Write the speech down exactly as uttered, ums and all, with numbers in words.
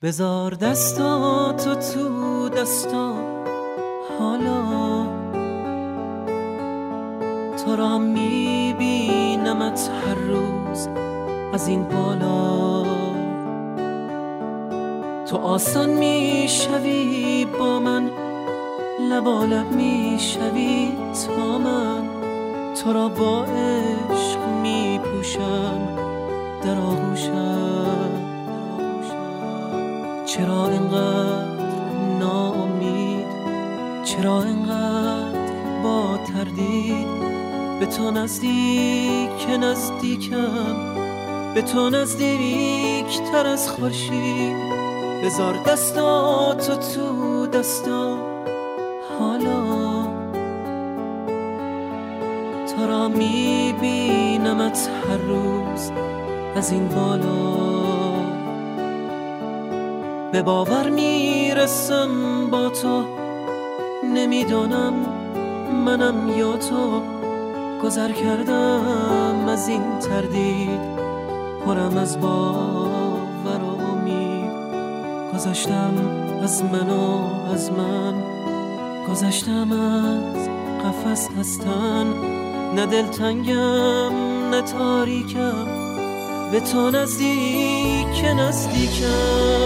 بذار دستاتو تو دستا حالا، تو را میبینمت هر روز از این بالا. تو آسان میشوی با من، لبالب میشوی تا من تو را با عشق میپوشم در آغوشم. چرا اینقدر ناامید، چرا اینقدر با تردید، به تو نزدیک نزدیکم، به تو نزدیک تر از خورشید. بذار دستاتو تو دستا حالا، تو را میبینمت هر روز از این بالا. به باور میرسم با تو، نمیدانم منم یا تو. گذر کردم از این تردید، پرم از باور و امید. گذشتم از من و از من، گذشتم از قفس هستن. نه دلتنگم نه تاریکم، به تو نزدیک نزدیکم.